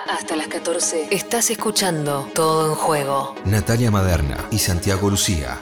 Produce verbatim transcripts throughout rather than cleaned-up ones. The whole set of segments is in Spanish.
Hasta las catorce estás escuchando Todo en Juego. Natalia Maderna y Santiago Lucía.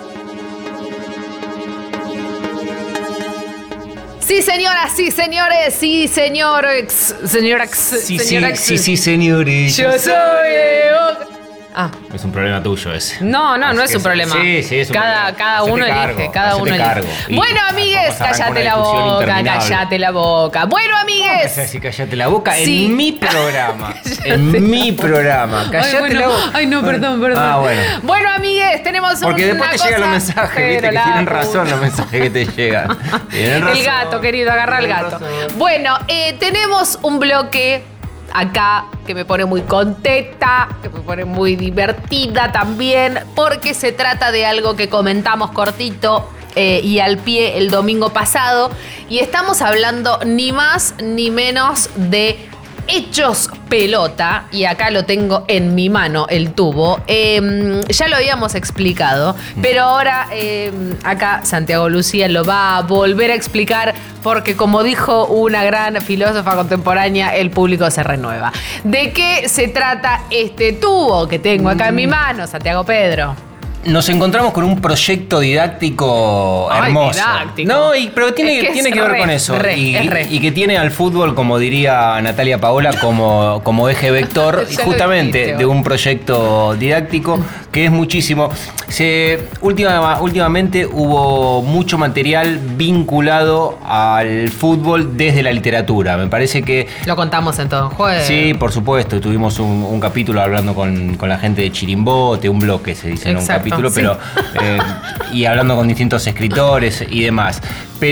Sí, señoras, sí, señores, sí, señores, señoras, Sí, señoras. sí, sí, sí, señores. Yo soy de Boca. Ah. Es un problema tuyo ese. No, no, no es que un problema. Sí, sí, es un cada, problema. cada Hacete uno cargo, elige, cada hacete uno elige. cargo. Y Bueno, amigues, vamos a arrancar cállate una la discusión boca, interminable. cállate la boca. Bueno, ¿Cómo amigues. vas a decir cállate la boca? Sí. En mi programa. En mi programa. Cállate Ay, bueno. la boca. Ay, no, perdón, perdón. Ah, bueno. Bueno, amigues, tenemos Porque una después te cosa, llegan los mensajes, pero viste, que la tienen puta. razón los mensajes que te llegan. Tienen razón. El gato, querido, agarra al Tienen gato. razón. Bueno, eh, tenemos un bloque acá que me pone muy contenta, que me pone muy divertida también, porque se trata de algo que comentamos cortito eh, y al pie el domingo pasado, y estamos hablando ni más ni menos de Hechos Pelota, y acá lo tengo en mi mano, el tubo. Eh, ya lo habíamos explicado, pero ahora eh, acá Santiago Lucía lo va a volver a explicar porque, como dijo una gran filósofa contemporánea, el público se renueva. ¿De qué se trata este tubo que tengo acá en mi mano, Santiago Pedro? Nos encontramos con un proyecto didáctico Ay, hermoso. didáctico. No, y, pero tiene, Es que tiene es que ver re, con eso. re, y, es re. y que tiene al fútbol, como diría Natalia Paola, como, como eje vector, Ya lo justamente dijiste, de un proyecto didáctico que es muchísimo. Se, última, últimamente hubo mucho material vinculado al fútbol desde la literatura. Me parece que Lo contamos en Todo en Juego. sí, por supuesto. Tuvimos un, un capítulo hablando con, con la gente de Chirimbote, un bloque se dice en un Exacto, capítulo, sí. pero eh, y hablando con distintos escritores y demás.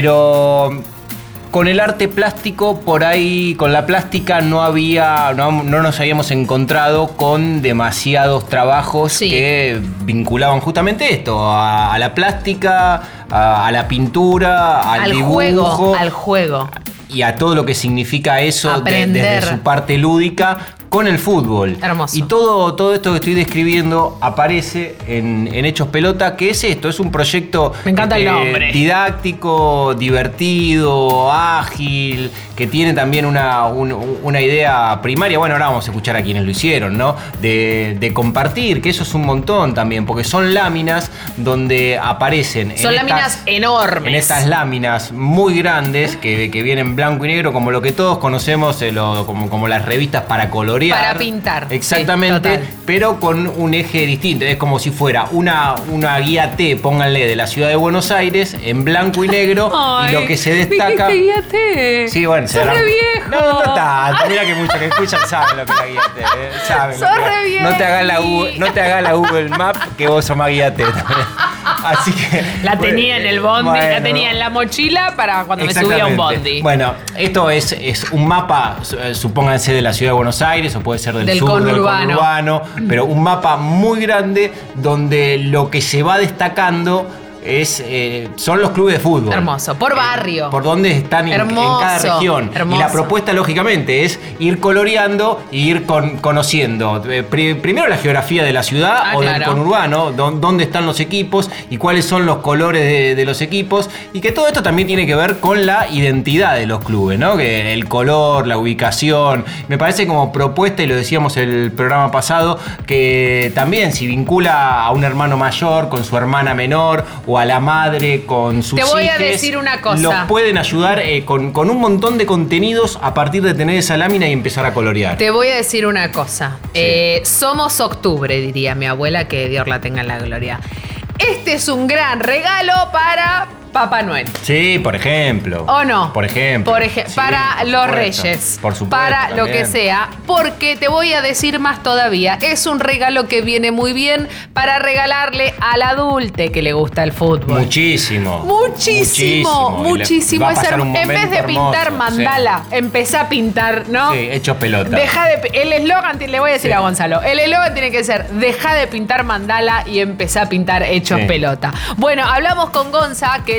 Pero con el arte plástico, por ahí, con la plástica no había, no, no nos habíamos encontrado con demasiados trabajos Sí. que vinculaban justamente esto, a, a la plástica, a, a la pintura, al, al dibujo. juego, al juego. Y a todo lo que significa eso de- Aprender. desde su parte lúdica con el fútbol. Hermoso. Y todo, todo esto que estoy describiendo aparece en, en Hechos Pelota, que es esto, es un proyecto Me encanta el eh, nombre. didáctico, divertido, ágil, que tiene también una, un- una idea primaria. Bueno, ahora vamos a escuchar a quienes lo hicieron, ¿no? De, de compartir, que eso es un montón también, porque son láminas donde aparecen. en Son estas- láminas enormes. En estas láminas muy grandes que, que vienen blanco y negro, como lo que todos conocemos, eh, lo- como, como las revistas para colorear. Para pintar. Exactamente, Sí, total. pero con un eje distinto. Es como si fuera una, una guía T, pónganle, de la ciudad de Buenos Aires, en blanco y negro, Ay, y lo que se destaca. dijiste guía T. Sí, bueno, se Sos la- re viejo. No, no tanto. Mira que muchos que escuchan saben lo que es la guía T. eh, saben lo Sos que es. re No te hagas la vieji. Google, no te hagas la Google Map, que vos sos más guía T también. Así que. La tenía en el bondi, la Bueno. tenía en la mochila para cuando me subía a un Exactamente. bondi. Bueno, esto es, es un mapa, eh, supónganse, de la ciudad de Buenos Aires, o puede ser del, Del sur, del conurbano. conurbano, pero un mapa muy grande donde lo que se va destacando es, eh, son los clubes de fútbol. Hermoso. Por barrio. Por donde están en, en Hermoso, cada región. hermoso. Y la propuesta, lógicamente, es ir coloreando e ir con- conociendo eh, pri- primero la geografía de la ciudad Ah, o del claro. conurbano, dó- dónde están los equipos y cuáles son los colores de, de los equipos. Y que todo esto también tiene que ver con la identidad de los clubes, ¿no? Que el color, la ubicación. Me parece como propuesta, y lo decíamos el programa pasado, que también si vincula a un hermano mayor con su hermana menor, o a la madre con sus Te voy a hijes, decir una cosa. los pueden ayudar eh, con, con un montón de contenidos a partir de tener esa lámina y empezar a colorear. Te voy a decir una cosa. Eh, somos octubre, diría mi abuela, que Dios la tenga en la gloria. Este es un gran regalo para Papá Noel. Sí, por ejemplo. ¿O no? Por ejemplo. Por ej- Sí, para por los supuesto. reyes. Por supuesto. Para lo que también. sea. Porque te voy a decir más todavía. Es un regalo que viene muy bien para regalarle al adulte que le gusta el fútbol. Muchísimo. Muchísimo, Y le- muchísimo. va a Es pasar hermo- un en vez de momento pintar hermoso, mandala, empezá a pintar, ¿no? Sí, sí, hechos pelota. Deja de, pi- el eslogan, te- le voy a decir Sí. a Gonzalo, el eslogan tiene que ser, deja de pintar mandala y empezá a pintar hechos Sí. pelota. Bueno, hablamos con Gonza, que él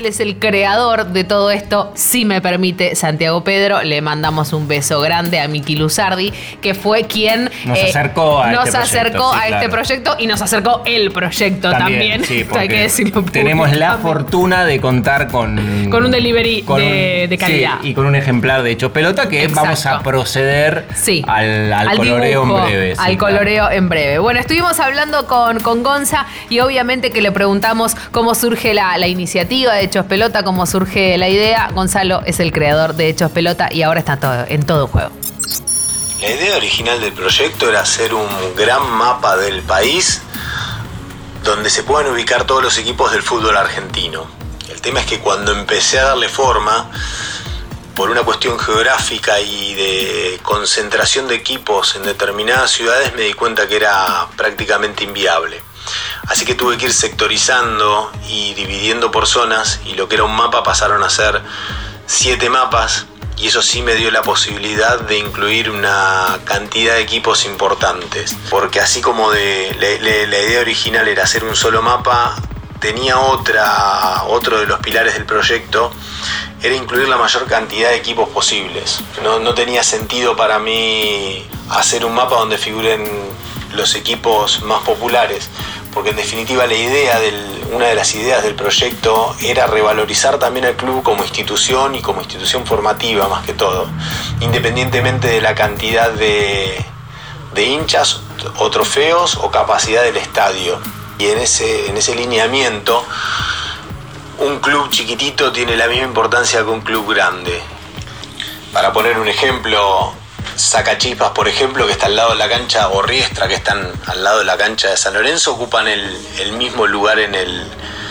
es el creador de todo esto, si me permite Santiago Pedro. Le mandamos un beso grande a Miki Luzardi, que fue quien nos eh, acercó a nos este acercó proyecto, sí, a claro. este proyecto y nos acercó el proyecto también. también sí, Hay que decirlo tenemos la públicamente. fortuna de contar con Con un delivery con de, un- de calidad. sí, y con un ejemplar de Hechos Pelota que Exacto. vamos a proceder Sí, al, al coloreo dibujo, en breve. sí, al claro. coloreo en breve. Bueno, estuvimos hablando con, con Gonza y obviamente que le preguntamos cómo surge la, la iniciativa de Hechos Pelota, cómo surge la idea. Gonzalo es el creador de Hechos Pelota y ahora está todo, en todo juego. La idea original del proyecto era hacer un gran mapa del país donde se puedan ubicar todos los equipos del fútbol argentino. El tema es que cuando empecé a darle forma, por una cuestión geográfica y de concentración de equipos en determinadas ciudades, me di cuenta que era prácticamente inviable. Así que tuve que ir sectorizando y dividiendo por zonas, y lo que era un mapa pasaron a ser siete mapas, y eso sí me dio la posibilidad de incluir una cantidad de equipos importantes. Porque así como de, la, la, la idea original era hacer un solo mapa, tenía otra, otro de los pilares del proyecto, era incluir la mayor cantidad de equipos posibles. No, no tenía sentido para mí hacer un mapa donde figuren los equipos más populares, porque en definitiva la idea del, una de las ideas del proyecto era revalorizar también al club como institución y como institución formativa más que todo, independientemente de la cantidad de, de hinchas o trofeos o capacidad del estadio. Y en ese, en ese lineamiento, un club chiquitito tiene la misma importancia que un club grande. Para poner un ejemplo, Sacachispas, por ejemplo, que está al lado de la cancha, o Riestra, que están al lado de la cancha de San Lorenzo, ocupan el, el mismo lugar en el,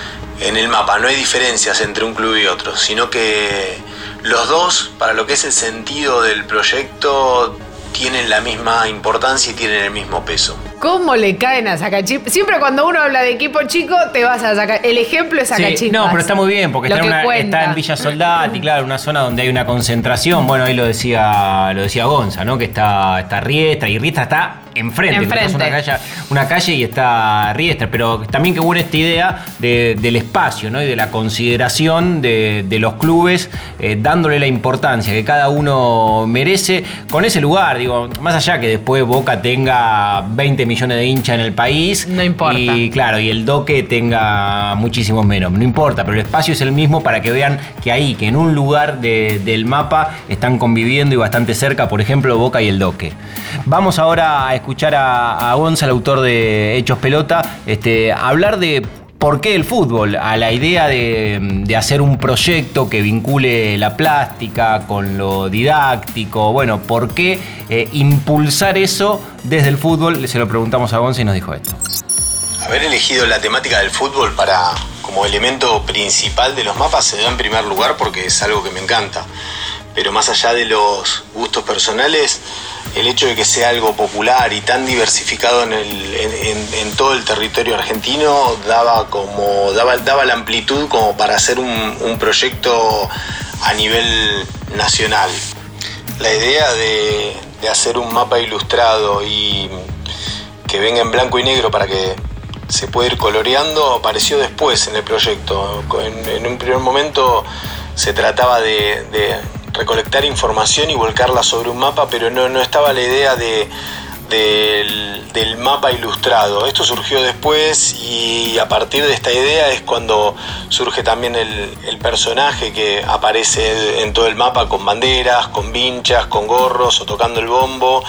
en el mapa. No hay diferencias entre un club y otro, sino que los dos, para lo que es el sentido del proyecto, tienen la misma importancia y tienen el mismo peso. ¿Cómo le caen a Sacachispas? Siempre cuando uno habla de equipo chico, te vas a sacar. El ejemplo es Sacachispas. Sí, no, pero está muy bien, porque Lo está en, que una, cuenta. está en Villa Soldati, claro, una zona donde hay una concentración. Bueno, ahí lo decía, lo decía Gonza, ¿no? Que está, está Riestra, y Riestra está enfrente. Enfrente. Una calle, una calle y está Riestra. Pero también qué buena esta idea de, del espacio, ¿no? Y de la consideración de, de los clubes, eh, dándole la importancia que cada uno merece con ese lugar. Digo, más allá que después Boca tenga veinte millones de hinchas en el país. No importa. Y claro, y el Doque tenga muchísimos menos. No importa, pero el espacio es el mismo para que vean que ahí, que en un lugar de, del mapa están conviviendo y bastante cerca, por ejemplo, Boca y el Doque. Vamos ahora a escuchar a, a Gonza, el autor de Hechos Pelota, este, hablar de por qué el fútbol, a la idea de, de hacer un proyecto que vincule la plástica con lo didáctico. Bueno, ¿por qué eh, impulsar eso desde el fútbol? Se lo preguntamos a Gonza y nos dijo esto. Haber elegido la temática del fútbol para, como elemento principal de los mapas se da en primer lugar porque es algo que me encanta. Pero más allá de los gustos personales, el hecho de que sea algo popular y tan diversificado en, el, en, en, en todo el territorio argentino daba, como, daba, daba la amplitud como para hacer un, un proyecto a nivel nacional. La idea de, de hacer un mapa ilustrado y que venga en blanco y negro para que se pueda ir coloreando apareció después en el proyecto. En, en un primer momento se trataba de, de recolectar información y volcarla sobre un mapa, pero no, no estaba la idea de, del, del mapa ilustrado. Esto surgió después y a partir de esta idea es cuando surge también el, el personaje que aparece en todo el mapa con banderas, con vinchas, con gorros o tocando el bombo,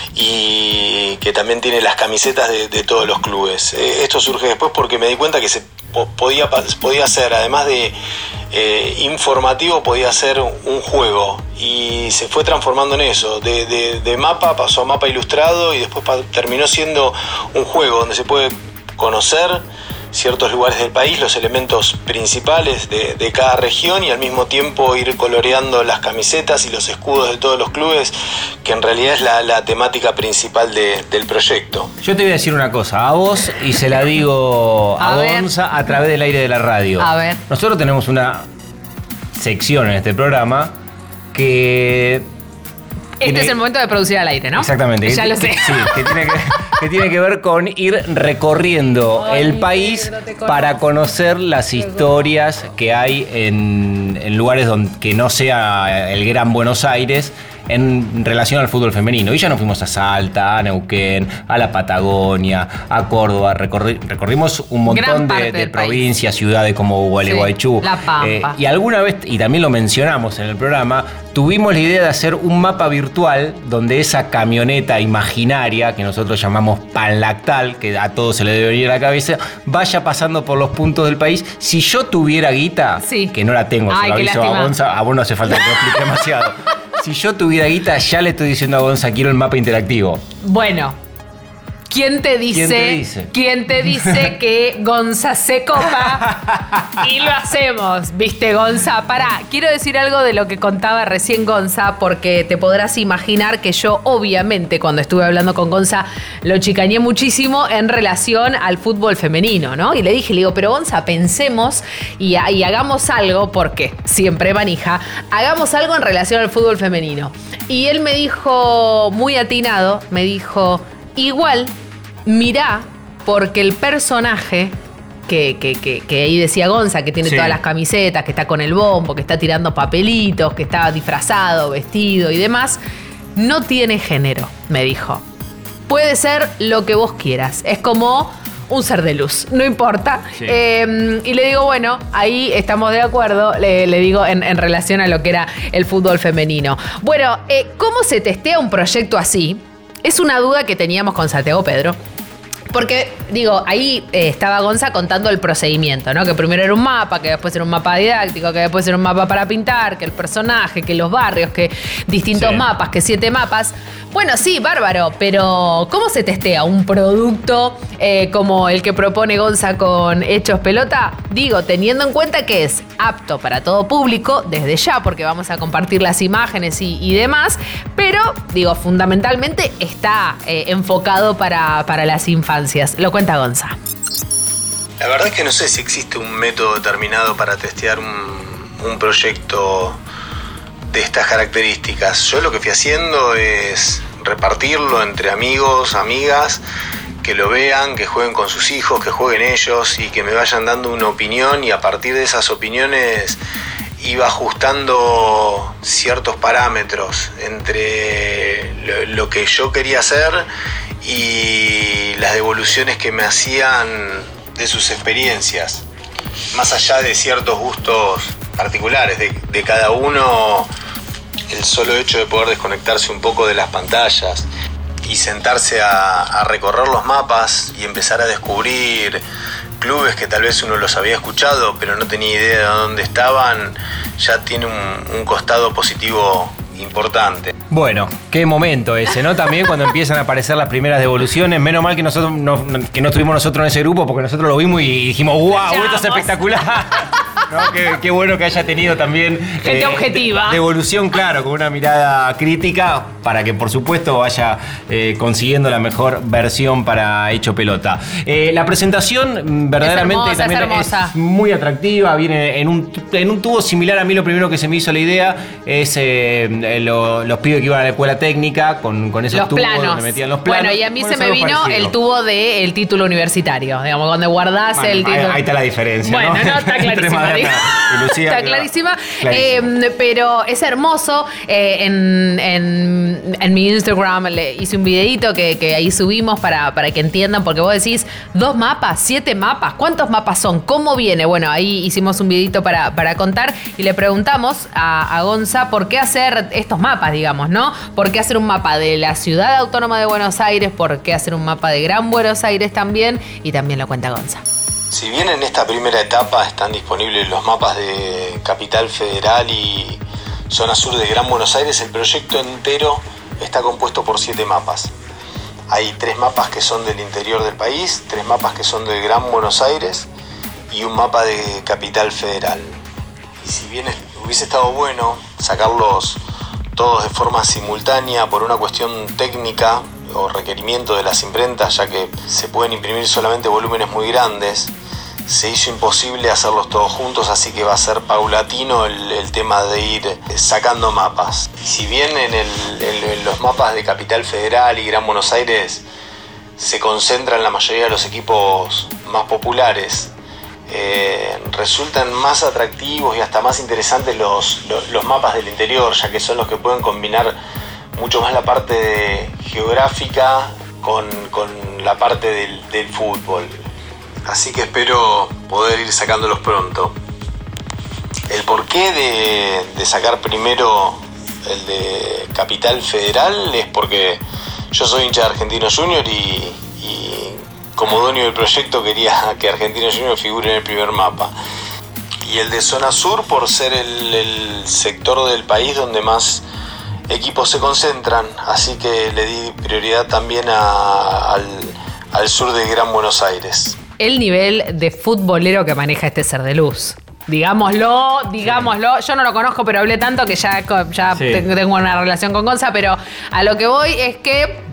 y que también tiene las camisetas de, de todos los clubes. Esto surge después porque me di cuenta que se podía, podía ser, además de eh, informativo, podía ser un juego, y se fue transformando en eso. De, de, de mapa pasó a mapa ilustrado y después pa- terminó siendo un juego donde se puede conocer ciertos lugares del país, los elementos principales de, de cada región, y al mismo tiempo ir coloreando las camisetas y los escudos de todos los clubes, que en realidad es la, la temática principal de, del proyecto. Yo te voy a decir una cosa a vos y se la digo a, A ver. Gonza a través del aire de la radio. A ver. Nosotros tenemos una sección en este programa que Este tiene, es el momento de producir al aire, ¿no? Exactamente. Ya que, lo sé. Sí, que tiene que, que tiene que ver con ir recorriendo Ay, el país negro, te conozco. para conocer las historias que hay en, en lugares donde, que no sea el Gran Buenos Aires en relación al fútbol femenino. Y ya nos fuimos a Salta, a Neuquén, a la Patagonia, a Córdoba. Recorri, recorrimos un montón de, de provincias, ciudades como Gualeguaychú. Sí, La Pampa. Eh, y alguna vez, y también lo mencionamos en el programa, tuvimos la idea de hacer un mapa virtual donde esa camioneta imaginaria, que nosotros llamamos panlactal, que a todos se le debe venir a la cabeza, vaya pasando por los puntos del país. Si yo tuviera guita, Sí. que no la tengo, se Ay, lo qué aviso a lástima. Gonza, a vos no hace falta que te lo explique demasiado. Si yo tuviera guita, ya le estoy diciendo a Gonza, quiero el mapa interactivo. Bueno, ¿quién te dice, ¿Quién te dice? ¿quién te dice que Gonza se copa y lo hacemos? ¿Viste, Gonza? Pará, quiero decir algo de lo que contaba recién Gonza, porque te podrás imaginar que yo, obviamente, cuando estuve hablando con Gonza, lo chicañé muchísimo en relación al fútbol femenino, ¿no? Y le dije, le digo, pero Gonza, pensemos y, y hagamos algo, porque siempre manija, hagamos algo en relación al fútbol femenino. Y él me dijo, muy atinado, me dijo, igual, mirá, porque el personaje que, que, que, que ahí decía Gonza, que tiene Sí. todas las camisetas, que está con el bombo, que está tirando papelitos, que está disfrazado, vestido y demás, no tiene género, me dijo. Puede ser lo que vos quieras. Es como un ser de luz, no importa. Sí. Eh, y le digo, bueno, ahí estamos de acuerdo, le, le digo en, en relación a lo que era el fútbol femenino. Bueno, eh, ¿cómo se testea un proyecto así? Es una duda que teníamos con Santiago Pedro. Porque, digo, ahí eh, estaba Gonza contando el procedimiento, ¿no? Que primero era un mapa, que después era un mapa didáctico, que después era un mapa para pintar, que el personaje, que los barrios, que distintos Sí. mapas, que siete mapas. Bueno, sí, bárbaro, pero ¿cómo se testea un producto eh, como el que propone Gonza con Hechos Pelota? Digo, teniendo en cuenta que es apto para todo público, desde ya, porque vamos a compartir las imágenes y, y demás, pero, digo, fundamentalmente está eh, enfocado para, para las infancias. Lo cuenta Gonza. La verdad es que no sé si existe un método determinado para testear un, un proyecto de estas características. Yo lo que fui haciendo es repartirlo entre amigos, amigas, que lo vean, que jueguen con sus hijos, que jueguen ellos y que me vayan dando una opinión, y a partir de esas opiniones iba ajustando ciertos parámetros entre lo, lo que yo quería hacer y las devoluciones que me hacían de sus experiencias. Más allá de ciertos gustos particulares de, de cada uno, el solo hecho de poder desconectarse un poco de las pantallas y sentarse a, a recorrer los mapas y empezar a descubrir clubes que tal vez uno los había escuchado pero no tenía idea de dónde estaban, ya tiene un, un costado positivo importante. Bueno, qué momento ese, ¿no? También cuando empiezan a aparecer las primeras devoluciones. Menos mal que nosotros no, que no estuvimos nosotros en ese grupo, porque nosotros lo vimos y dijimos, ¡wow! Esto es espectacular. ¿No? Qué, qué bueno que haya tenido también Gente objetiva. Devolución, claro, con una mirada crítica, para que por supuesto vaya eh, consiguiendo la mejor versión para Hecho Pelota. Eh, la presentación verdaderamente Es hermosa, también es hermosa. es muy atractiva, viene en un, en un tubo similar. A mí lo primero que se me hizo la idea es eh, lo, los pibes que iban a la escuela técnica con, con esos Los tubos planos. donde metían los planos. Bueno, y a mí Bueno, se es me algo vino parecido. el tubo del título universitario. Digamos, cuando guardás Bueno, el ahí, título. ahí está la diferencia, Bueno, ¿no? no, está Entre clarísima. Madonna digo. y Lucía, Está que va. clarísima. Clarísimo. Eh, pero es hermoso. Eh, en, en, en mi Instagram le hice un videito que, que ahí subimos para, para que entiendan, porque vos decís, dos mapas, siete mapas, ¿cuántos mapas son? ¿Cómo viene? Bueno, ahí hicimos un videito para, para contar y le preguntamos a, a Gonza por qué hacer estos mapas, digamos, ¿no? ¿Por qué hacer un mapa de la ciudad autónoma de Buenos Aires? ¿Por qué hacer un mapa de Gran Buenos Aires también? Y también lo cuenta Gonza. Si bien en esta primera etapa están disponibles los mapas de Capital Federal y zona sur de Gran Buenos Aires, el proyecto entero está compuesto por siete mapas. Hay tres mapas que son del interior del país, tres mapas que son del Gran Buenos Aires y un mapa de Capital Federal. Y si bien hubiese estado bueno sacarlos todos de forma simultánea por una cuestión técnica o requerimiento de las imprentas, ya que se pueden imprimir solamente volúmenes muy grandes, se hizo imposible hacerlos todos juntos, así que va a ser paulatino el, el tema de ir sacando mapas. Si bien en, el, en, en los mapas de Capital Federal y Gran Buenos Aires se concentran la mayoría de los equipos más populares, eh, resultan más atractivos y hasta más interesantes los, los, los mapas del interior, ya que son los que pueden combinar mucho más la parte de, geográfica con, con la parte del, del fútbol. Así que espero poder ir sacándolos pronto. El porqué de, de sacar primero el de Capital Federal es porque yo soy hincha de Argentinos Juniors y, y como dueño del proyecto quería que Argentinos Juniors figure en el primer mapa. Y el de Zona Sur por ser el, el sector del país donde más equipos se concentran, así que le di prioridad también a, al, al sur de Gran Buenos Aires. El nivel de futbolero que maneja este ser de luz. Digámoslo, digámoslo. Yo no lo conozco, pero hablé tanto que ya, ya sí. tengo una relación con Gonza, pero a lo que voy es que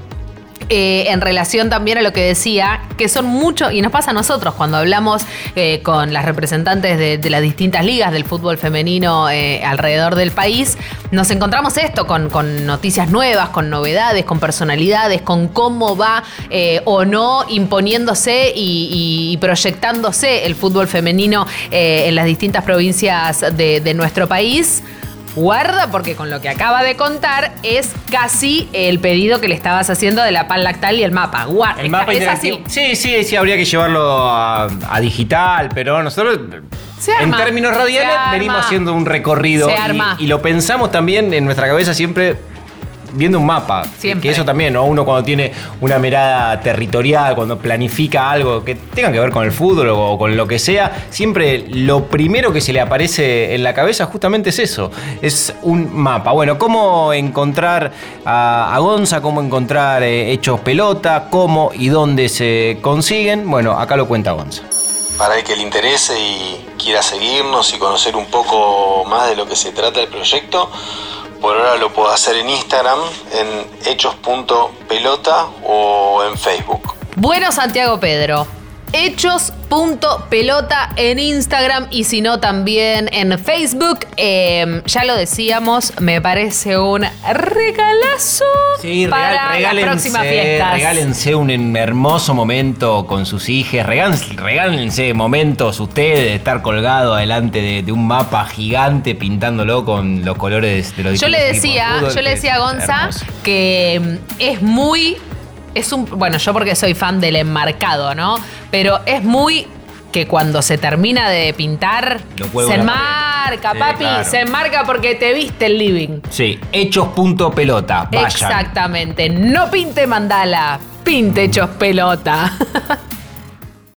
Eh, en relación también a lo que decía, que son muchos, y nos pasa a nosotros cuando hablamos eh, con las representantes de, de las distintas ligas del fútbol femenino eh, alrededor del país, nos encontramos esto con, con noticias nuevas, con novedades, con personalidades, con cómo va eh, o no imponiéndose y, y proyectándose el fútbol femenino eh, en las distintas provincias de, de nuestro país. Guarda, porque con lo que acaba de contar es casi el pedido que le estabas haciendo de la pan lactal y el mapa. Guarda, el mapa es así. Sí, sí, sí, habría que llevarlo a, a digital, pero nosotros se arma, en términos radiales venimos haciendo un recorrido y, y lo pensamos también en nuestra cabeza siempre viendo un mapa. Siempre. Que eso también, ¿no? Uno cuando tiene una mirada territorial, cuando planifica algo que tenga que ver con el fútbol o con lo que sea, siempre lo primero que se le aparece en la cabeza justamente es eso, es un mapa. Bueno, ¿cómo encontrar a, a Gonza? ¿Cómo encontrar eh, Hechos Pelota? ¿Cómo y dónde se consiguen? Bueno, acá lo cuenta Gonza. Para el que le interese y quiera seguirnos y conocer un poco más de lo que se trata el proyecto, por ahora lo puedo hacer en Instagram, en hechos punto pelota o en Facebook. Bueno, Santiago Pedro, hechos punto pelota en Instagram y si no también en Facebook. Eh, ya lo decíamos, me parece un regalazo sí, para regal, las próximas fiestas. Regálense un hermoso momento con sus hijas, regálense, regálense momentos ustedes de estar colgado adelante de, de un mapa gigante pintándolo con los colores de los yo le decía, fútbol, Yo le decía a Gonza hermoso. que es muy... Es un, bueno, yo porque soy fan del enmarcado, ¿no? Pero es muy que cuando se termina de pintar, se enmarca, sí, papi, claro. Se enmarca porque te viste el living. Sí, hechos punto pelota, vayan. Exactamente, no pinte mandala, pinte Hechos Pelota.